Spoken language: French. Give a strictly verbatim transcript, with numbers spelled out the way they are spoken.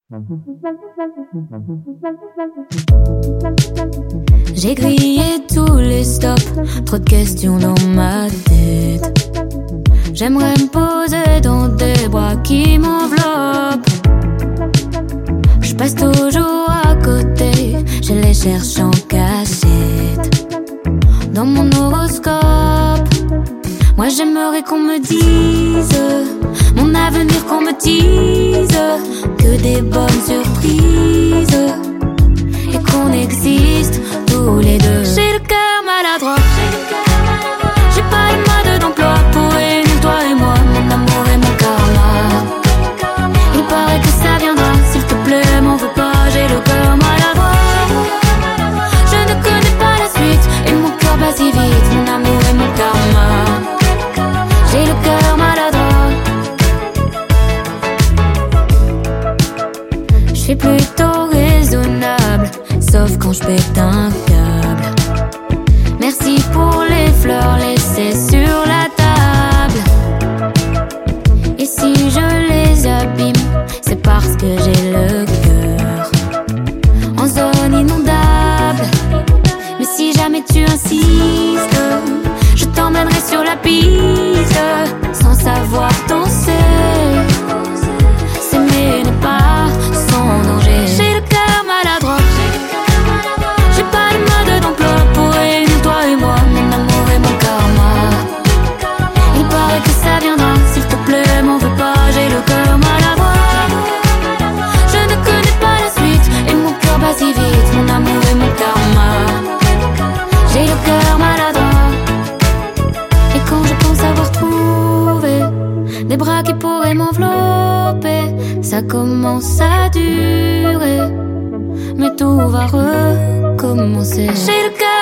J'ai grillé tous les stops, trop de questions dans ma tête. J'aimerais me poser dans des bras qui m'enveloppent. Je passe toujours à côté, je les cherche en cachette. Dans mon horoscope, moi j'aimerais qu'on me dise mon avenir, qu'on me dise que des bonnes surprises et qu'on existe tous les deux. J'ai le cœur maladroit, j'ai pas le mode d'emploi pour réunir toi et moi, mon amour et mon karma. Il paraît que ça viendra, s'il te plaît m'en veux pas, j'ai le cœur maladroit. Je ne connais pas la suite et mon cœur bat si vite, mon amour et mon karma. J'ai le cœur maladroit. Je suis plutôt raisonnable, sauf quand je pète un câble. Merci pour les fleurs laissées sur la table. Et si je les abîme, c'est parce que j'ai le cœur en zone inondable. Mais si jamais tu insistes, je t'emmènerai sur la piste, sans savoir danser. S'aimer n'est pas sans danger. J'ai le cœur maladroit, j'ai pas le mode d'emploi pour réunir toi et moi, mon amour et mon karma. Il paraît que ça viendra, s'il te plaît m'en veux pas, j'ai le cœur maladroit. Je ne connais pas la suite et mon cœur bat si vite, mon amour et mon karma. J'ai le cœur maladroit. Et quand je pense avoir trouvé des bras qui pourraient m'envelopper, ça commence à durer, mais tout va recommencer. J'ai le cœur